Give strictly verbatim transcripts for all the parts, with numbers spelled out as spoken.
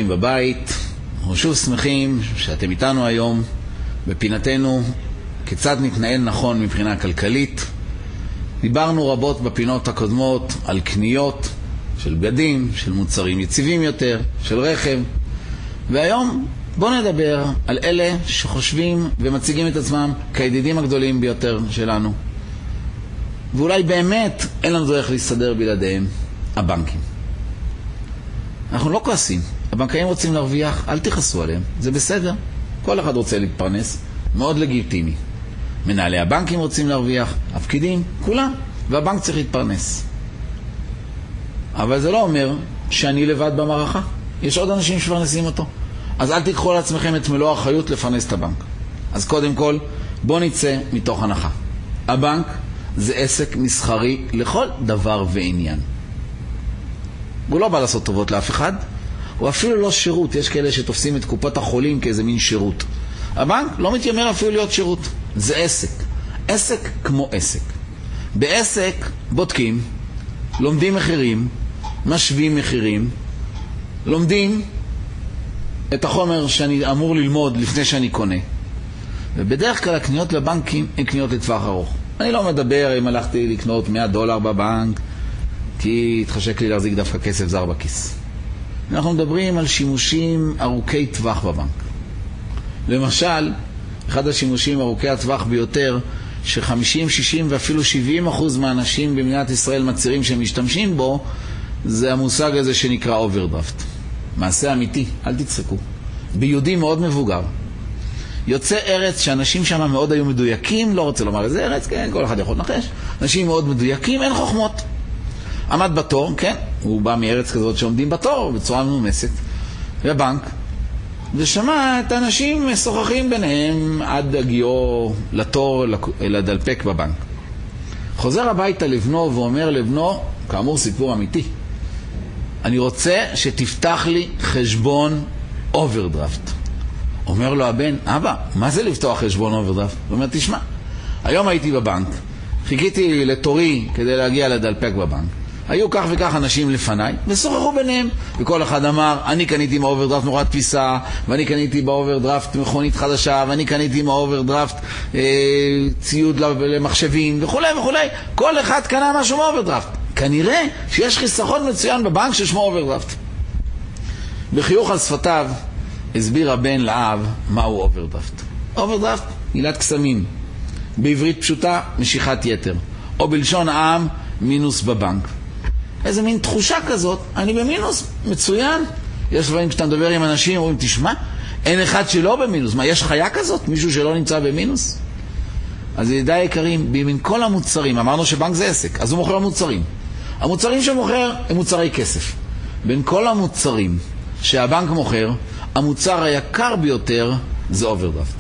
ברוכים בבית. אנחנו שוב שמחים שאתם איתנו היום בפינתנו כיצד נתנהל נכון מבחינה כלכלית. דיברנו רבות בפינות הקודמות על קניות של בגדים, של מוצרים יציבים יותר, של רכב. והיום בואו נדבר על אלה שחושבים ומציגים את עצמם כידידים הגדולים ביותר שלנו. ואולי באמת אין לנו דרך להסתדר בלעדיהם, הבנקים. אנחנו לא כועסים. הבנקאים רוצים להרוויח, אל תכעסו עליהם. זה בסדר. כל אחד רוצה להתפרנס. מאוד לגיטימי. מנהלי הבנקים רוצים להרוויח, הפקידים, כולם. והבנק צריך להתפרנס. אבל זה לא אומר שאני לבד במערכה. יש עוד אנשים שפרנסים אותו. אז אל תיקחו על עצמכם את מלוא האחריות לפרנס את הבנק. אז קודם כל, בוא נצא מתוך הנחה. הבנק זה עסק מסחרי לכל דבר ועניין. הוא לא בא לעשות טובות לאף אחד, הוא אפילו לא שירות. יש כאלה שתופסים את קופת החולים כאיזה מין שירות. הבנק לא מתיימר אפילו להיות שירות. זה עסק. עסק כמו עסק. בעסק בודקים, לומדים מחירים, משווים מחירים, לומדים את החומר שאני אמור ללמוד לפני שאני קונה. ובדרך כלל הקניות לבנקים הן קניות לטווח ארוך. אני לא מדבר אם הלכתי לקנות מאה דולר בבנק, כי התחשק לי להחזיק דווקא כסף זר בכיס. אנחנו מדברים על שימושים ארוכי טווח בבנק. למשל, אחד השימושים ארוכי הטווח ביותר, ש-חמישים, שישים ואפילו שבעים אחוז מהאנשים במדינת ישראל מצהירים שהם משתמשים בו, זה המושג הזה שנקרא אוברדרפט. מעשה אמיתי, אל תצחקו. ביהודי מאוד מבוגר. יוצא ארץ שאנשים שם מאוד היו מדויקים, לא רוצה לומר איזה ארץ, כן, כל אחד יכול לנחש. אנשים מאוד מדויקים, אין חוכמות. עמד בתור, כן, הוא בא מארץ כזאת שעומדים בתור בצורה מנומסת, בבנק, ושמע את האנשים משוחחים ביניהם עד הגיעו לתור לדלפק בבנק. חוזר הביתה לבנו ואומר לבנו, כאמור סיפור אמיתי, אני רוצה שתפתח לי חשבון אוברדרפט. אומר לו הבן, אבא, מה זה לפתוח חשבון אוברדרפט? הוא אומר, תשמע, היום הייתי בבנק, חיכיתי לתורי כדי להגיע לדלפק בבנק. היו כך וכך אנשים לפניי, ושוחחו ביניהם. וכל אחד אמר, אני קניתי מהאוברדרפט מכונת תפיסה, ואני קניתי באוברדרפט מכונית חדשה, ואני קניתי מהאוברדרפט אה, ציוד למחשבים, וכו' וכו'. כל אחד קנה משהו מהאוברדרפט. כנראה שיש חיסכון מצוין בבנק ששמו אוברדרפט. בחיוך על שפתיו, הסביר הבן לאב מהו אוברדרפט. אוברדרפט, מילת קסמים. בעברית פשוטה, משיכת יתר. או בלשון העם, מינוס בבנק. איזה מין תחושה כזאת, אני במינוס, מצוין. יש דברים כשאתה מדבר עם אנשים, אומרים, תשמע, אין אחד שלא במינוס. מה, יש חיה כזאת? מישהו שלא נמצא במינוס? אז ידידי יקרים, בין כל המוצרים, אמרנו שבנק זה עסק, אז הוא מוכר מוצרים. המוצרים שמוכר הם מוצרי כסף. בין כל המוצרים שהבנק מוכר, המוצר היקר ביותר זה אוברדרפט.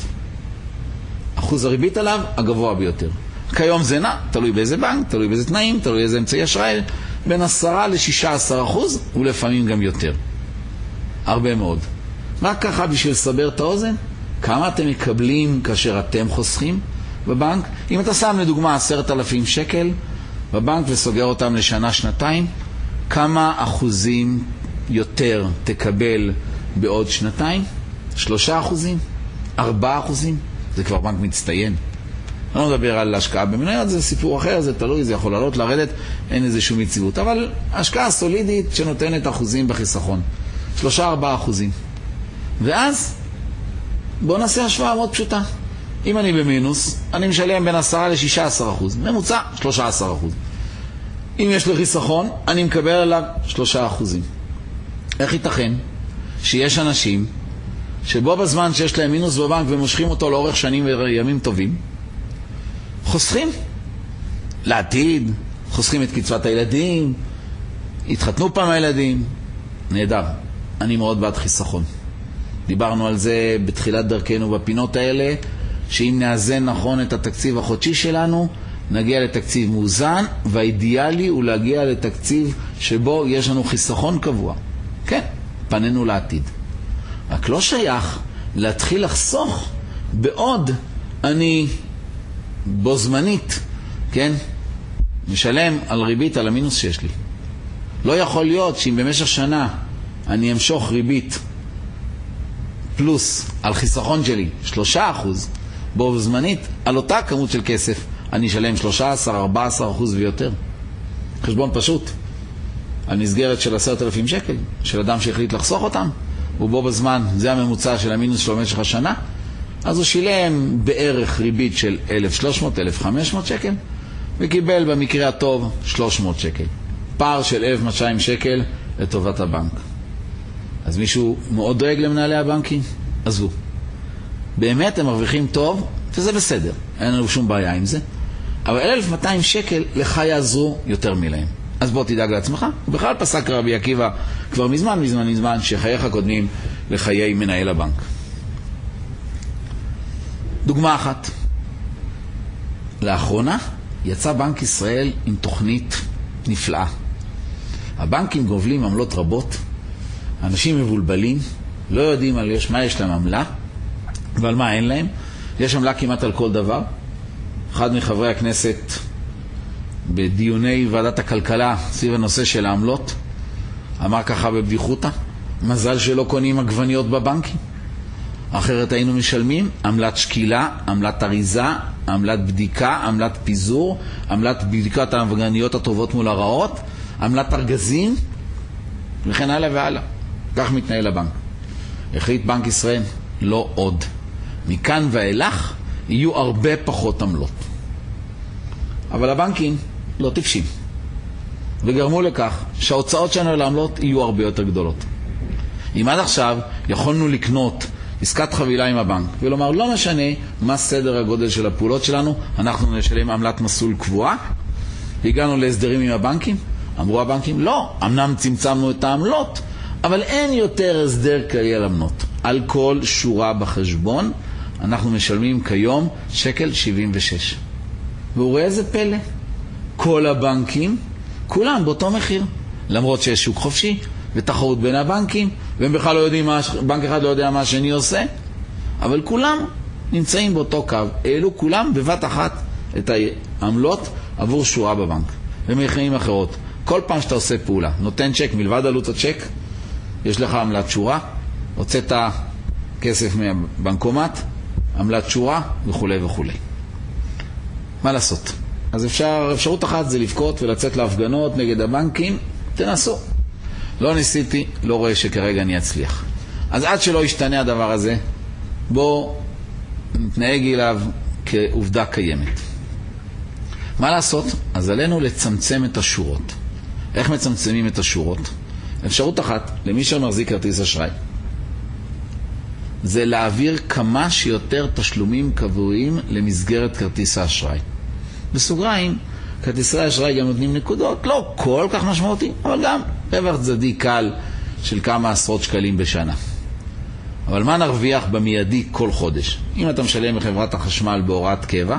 אחוז הריבית עליו הגבוה ביותר. כיום זה נע, תלוי באיזה בנק, תלוי באיזה תנאים, תלוי באיזה אמצעי אשראי, בין עשרה ל-שישה עשר אחוז, ולפעמים גם יותר. הרבה מאוד. רק ככה בשביל לסבר את האוזן, כמה אתם מקבלים כאשר אתם חוסכים בבנק? אם אתה שם לדוגמה עשרת אלפים שקל בבנק וסוגר אותם לשנה, שנתיים, כמה אחוזים יותר תקבל בעוד שנתיים? שלושה אחוזים? ארבעה אחוזים? זה כבר בנק מצטיין. אני לא מדבר על השקעה במניות, זה סיפור אחר, זה תלוי, זה יכול לעלות, לרדת, אין איזשהו מציאות. אבל השקעה סולידית שנותנת אחוזים בחיסכון. שלושה, ארבעה אחוזים. ואז, בואו נעשה השוואה מאוד פשוטה. אם אני במינוס, אני משלם בין עשרה לשישה עשר אחוז. ממוצע, שלושה עשר אחוז. אם יש לי חיסכון, אני מקבל עליו שלושה אחוזים. איך ייתכן שיש אנשים שבו בזמן שיש להם מינוס בבנק ומושכים אותו לאורך שנים וימים טובים, חוסכים לעתיד, חוסכים את קצבת הילדים, התחתנו פעם הילדים, נהדר. אני מאוד בעד חיסכון. דיברנו על זה בתחילת דרכנו בפינות האלה, שאם נאזן נכון את התקציב החודשי שלנו, נגיע לתקציב מאוזן, והאידיאלי הוא להגיע לתקציב שבו יש לנו חיסכון קבוע. כן, פנינו לעתיד. רק לא שייך להתחיל לחסוך בעוד אני בו זמנית, כן, משלם על ריבית על המינוס שיש לי. לא יכול להיות שאם במשך שנה אני אמשוך ריבית פלוס על חיסכון שלי שלושה אחוז, בו זמנית על אותה כמות של כסף אני אשלם שלושה עשר, ארבעה עשר אחוז ויותר. חשבון פשוט. על מסגרת של עשרת אלפים שקל, של אדם שהחליט לחסוך אותם, ובו בזמן, זה הממוצע של המינוס שלו במשך השנה, אז הוא שילם בערך ריבית של אלף ושלוש מאות, אלף וחמש מאות שקל, וקיבל במקרה הטוב שלוש מאות שקל. פער של אלף ומאתיים שקל לטובת הבנק. אז מישהו מאוד דואג למנהלי הבנקים? עזבו. באמת הם מרוויחים טוב, וזה בסדר. אין לנו שום בעיה עם זה. אבל אלף ומאתיים שקל לך יעזרו יותר מלהם. אז בוא תדאג לעצמך. בכלל פסק רבי עקיבא כבר מזמן, מזמן, מזמן, שחייך קודמים לחיי מנהל הבנק. דוגמה אחת. לאחרונה יצא בנק ישראל עם תוכנית נפלאה. הבנקים גובלים עמלות רבות, אנשים מבולבלים, לא יודעים על יש, מה יש להם עמלה ועל מה אין להם. יש עמלה כמעט על כל דבר. אחד מחברי הכנסת בדיוני ועדת הכלכלה סביב הנושא של העמלות אמר ככה בבדיחותה, מזל שלא קונים עגבניות בבנקים, אחרת היינו משלמים עמלת שקילה, עמלת אריזה, עמלת בדיקה, עמלת פיזור, עמלת בדיקת העגבניות הטובות מול הרעות, עמלת ארגזים וכן הלאה והלאה. כך מתנהל הבנק. החליט בנק ישראל לא עוד, מכאן ואילך יהיו הרבה פחות עמלות. אבל הבנקים לא טיפשים, וגרמו לכך שההוצאות שלנו לעמלות יהיו הרבה יותר גדולות. אם עד עכשיו יכולנו לקנות עסקת חבילה עם הבנק ולומר לא משנה מה סדר הגודל של הפעולות שלנו, אנחנו נשלם עמלת מסלול קבועה, הגענו להסדרים עם הבנקים, אמרו הבנקים לא, אמנם צמצמנו את העמלות, אבל אין יותר הסדר כללי על עמלות. על כל שורה בחשבון אנחנו משלמים כיום שקל שבעים ושש. והוא רואה איזה פלא, כל הבנקים כולם באותו מחיר, למרות שיש שוק חופשי ותחרות בין הבנקים, והם בכלל לא יודעים מה, בנק אחד לא יודע מה השני עושה, אבל כולם נמצאים באותו קו. העלו כולם בבת אחת את העמלות עבור שורה בבנק. במחירים אחרות, כל פעם שאתה עושה פעולה, נותן צ'ק, מלבד עלות הצ'ק יש לך עמלת שורה, הוצאת כסף מהבנקומט, עמלת שורה וכו' וכו'. מה לעשות? אז אפשר, אפשרות אחת זה לבכות ולצאת להפגנות נגד הבנקים, תנסו. לא ניסיתי, לא רואה שכרגע אני אצליח. אז עד שלא ישתנה הדבר הזה, בוא נתנהג אליו כעובדה קיימת. מה לעשות? אז עלינו לצמצם את השורות. איך מצמצמים את השורות? אפשרות אחת, למי שמחזיק כרטיס אשראי, זה להעביר כמה שיותר תשלומים קבועים למסגרת כרטיס האשראי. בסוגריים, כרטיסי האשראי גם נותנים נקודות, לא כל כך משמעותי, אבל גם רווח צדדי קל של כמה עשרות שקלים בשנה. אבל מה נרוויח במיידי כל חודש? אם אתה משלם בחברת החשמל בהוראת קבע,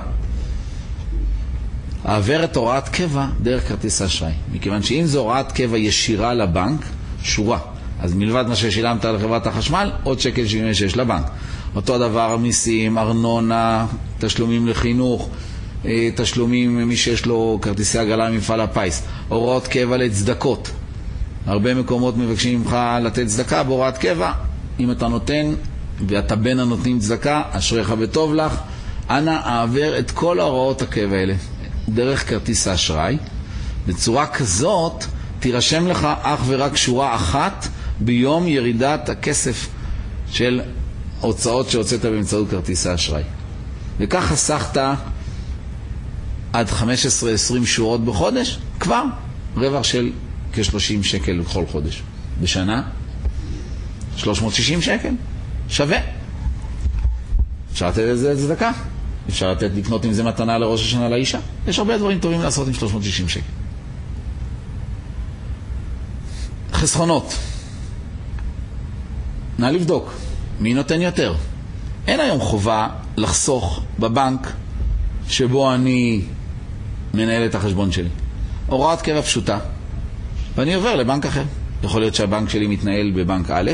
העבר את הוראת קבע דרך כרטיס האשראי. מכיוון שאם זו הוראת קבע ישירה לבנק, שורה. אז מלבד מה ששילמת על חברת החשמל, עוד שקל שבעים ושש לבנק. אותו דבר, מיסים, ארנונה, תשלומים לחינוך, תשלומים מי שיש לו כרטיסי הגרלה ממפעל הפיס, הוראות קבע לצדקות. הרבה מקומות מבקשים ממך לתת צדקה בהוראת קבע. אם אתה נותן ואתה בין הנותנים צדקה, אשריך וטוב לך, אנא העבר את כל ההוראות הקבע האלה דרך כרטיס האשראי. בצורה כזאת תירשם לך אך ורק שורה אחת ביום ירידת הכסף של הוצאות שהוצאת באמצעות כרטיס האשראי. וכך חסכת עד חמש עשרה עשרים שורות בחודש, כבר רווח של כ-שלושים שקל בכל חודש. בשנה שלוש מאות ושישים שקל. שווה. אפשר לתת את זה צדקה. אפשר לתת לקנות עם זה מתנה לראש השנה לאישה. יש הרבה דברים טובים לעשות עם שלוש מאות ושישים שקל. חסכונות. נא לבדוק. מי נותן יותר? אין היום חובה לחסוך בבנק שבו אני מנהל את החשבון שלי. הוראת קבע פשוטה. ואני עובר לבנק אחר. יכול להיות שהבנק שלי מתנהל בבנק א',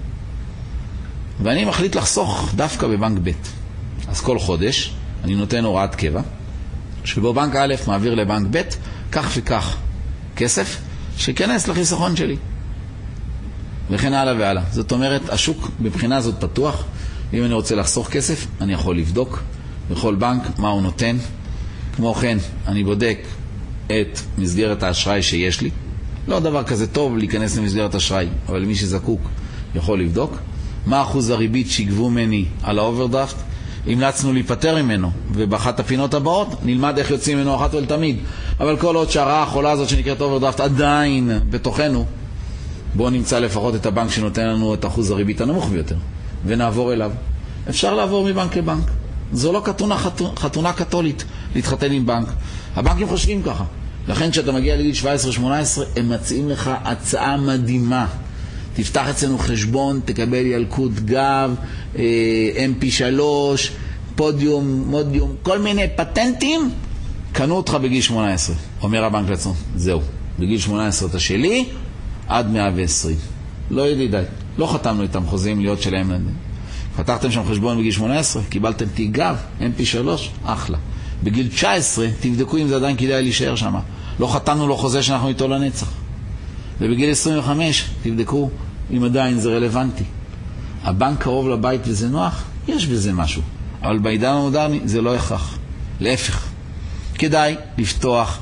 ואני מחליט לחסוך דווקא בבנק ב'. אז כל חודש אני נותן הוראת קבע, שבו בנק א' מעביר לבנק ב' כך וכך כסף שכנס לחיסכון שלי. וכן הלאה והלאה. זאת אומרת, השוק בבחינה הזאת פתוח. אם אני רוצה לחסוך כסף, אני יכול לבדוק בכל בנק מה הוא נותן. כמו כן, אני בודק את מסגרת האשראי שיש לי. לא דבר כזה טוב להיכנס למסגרת אשראי, אבל מי שזקוק יכול לבדוק. מה אחוז הריבית שיגבו ממני על האוברדרפט? המלצנו להיפטר ממנו, ובאחת הפינות הבאות נלמד איך יוצאים ממנו אחת ולתמיד. אבל כל עוד שהרעה החולה הזאת שנקראת אוברדרפט עדיין בתוכנו, בואו נמצא לפחות את הבנק שנותן לנו את אחוז הריבית הנמוך ביותר, ונעבור אליו. אפשר לעבור מבנק לבנק. זו לא חתונה, חתונה קתולית להתחתן עם בנק. הבנקים חושבים ככה. לכן כשאתה מגיע לגיל שבע עשרה שמונה עשרה, הם מציעים לך הצעה מדהימה. תפתח אצלנו חשבון, תקבל ילקוט גב, אם פי שלוש, פודיום, מודיום, כל מיני פטנטים, קנו אותך בגיל שמונה עשרה. אומר הבנק לעצמו, זהו, בגיל שמונה עשרה אתה שלי, עד מאה ועשרים. לא ידידיי, לא חתמנו איתם חוזים להיות שלהם. פתחתם שם חשבון בגיל שמונה עשרה, קיבלתם תיק גב, אם פי שלוש, אחלה. בגיל תשע עשרה, תבדקו אם זה עדיין כדאי להישאר שם. לא חתמנו לו חוזה שאנחנו איתו לנצח. ובגיל עשרים וחמש, תבדקו אם עדיין זה רלוונטי. הבנק קרוב לבית וזה נוח, יש בזה משהו. אבל בעידן המודרני זה לא הכרח. להפך. כדאי לפתוח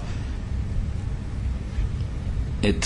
את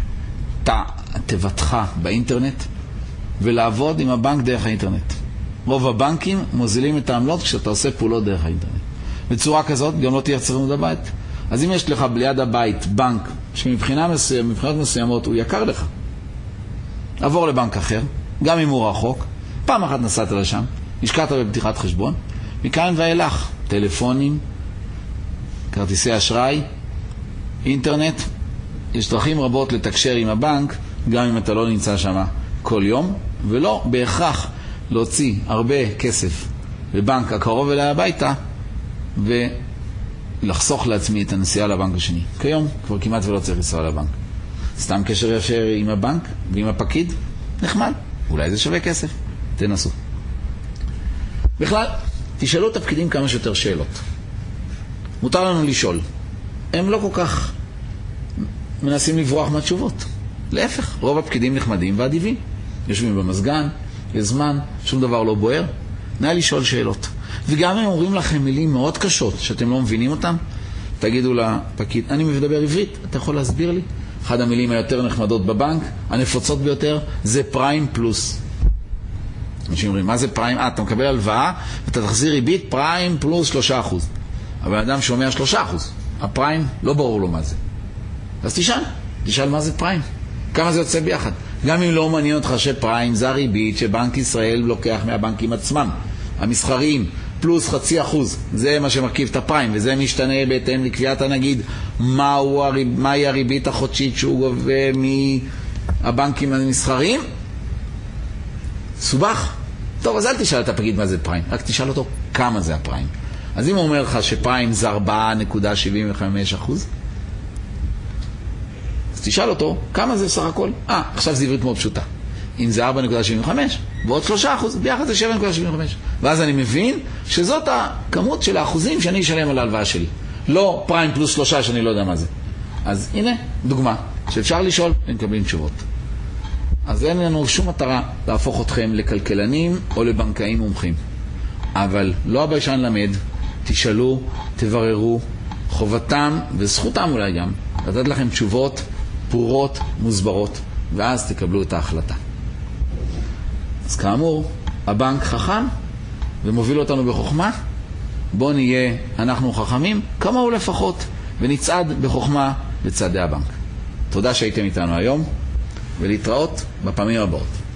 תיבתך באינטרנט ולעבוד עם הבנק דרך האינטרנט. רוב הבנקים מוזילים את העמלות כשאתה עושה פעולות דרך האינטרנט. בצורה כזאת גם לא תהיה צמוד הבית. אז אם יש לך ליד הבית בנק שמבחינה מסוים, מבחינות מסוימות הוא יקר לך, עבור לבנק אחר, גם אם הוא רחוק. פעם אחת נסעת לשם, השקעת בפתיחת חשבון, מכאן ואילך, טלפונים, כרטיסי אשראי, אינטרנט, יש דרכים רבות לתקשר עם הבנק, גם אם אתה לא נמצא שם כל יום, ולא בהכרח להוציא הרבה כסף בבנק הקרוב אליי הביתה, ולחסוך לעצמי את הנסיעה לבנק השני. כיום כבר כמעט ולא צריך לנסוע לבנק. סתם קשר ישר עם הבנק ועם הפקיד, נחמד. אולי זה שווה כסף. תנסו. בכלל, תשאלו את הפקידים כמה שיותר שאלות. מותר לנו לשאול. הם לא כל כך מנסים לברוח מהתשובות. להפך, רוב הפקידים נחמדים ואדיבים. יושבים במסגן, יש זמן, שום דבר לא בוער. נא לשאול שאלות. וגם הם אומרים לכם מילים מאוד קשות, שאתם לא מבינים אותם, תגידו לפקיד, אני מדבר עברית, אתה יכול להסביר לי? אחד המילים היותר נחמדות בבנק, הנפוצות ביותר, זה פריים פלוס. אנשים אומרים, מה זה פריים? אה, אתה מקבל הלוואה, ואתה תחזיר ריבית פריים פלוס שלושה אחוז. אבל האדם שומע שלושה אחוז. הפריים, לא ברור לו מה זה. אז תשאל, תשאל מה זה פריים. כמה זה יוצא ביחד. גם אם לא מעניין אותך שפריים זה הריבית שבנק ישראל לוקח מהבנקים עצמם, המסחריים, פלוס חצי אחוז. זה מה שמרכיב את הפריים, וזה משתנה בהתאם לקביעת הנגיד, מהו הריב, מהי הריבית החודשית שהוא גובה מהבנקים המסחריים. סובך. טוב, אז אל תשאל את הפקיד מה זה פריים, רק תשאל אותו כמה זה הפריים. אז אם הוא אומר לך שפריים זה ארבע נקודה שבעים וחמש אחוז, אז תשאל אותו כמה זה בסך הכל. אה, עכשיו זה עברית מאוד פשוטה. אם זה ארבע נקודה שבעים וחמש ועוד שלושה אחוז, ביחד זה שבע נקודה שבעים וחמש. ואז אני מבין שזאת הכמות של האחוזים שאני אשלם על ההלוואה שלי. לא פריים פלוס שלושה שאני לא יודע מה זה. אז הנה דוגמה שאפשר לשאול ומקבלים תשובות. אז אין לנו שום מטרה להפוך אתכם לכלכלנים או לבנקאים מומחים. אבל לא הביישן למד, תשאלו, תבררו, חובתם וזכותם אולי גם לתת לכם תשובות ברורות, מוסברות, ואז תקבלו את ההחלטה. אז כאמור, הבנק חכם ומוביל אותנו בחוכמה. בוא נהיה אנחנו חכמים כמוהו לפחות, ונצעד בחוכמה בצעדי הבנק. תודה שהייתם איתנו היום, ולהתראות בפעמים הבאות.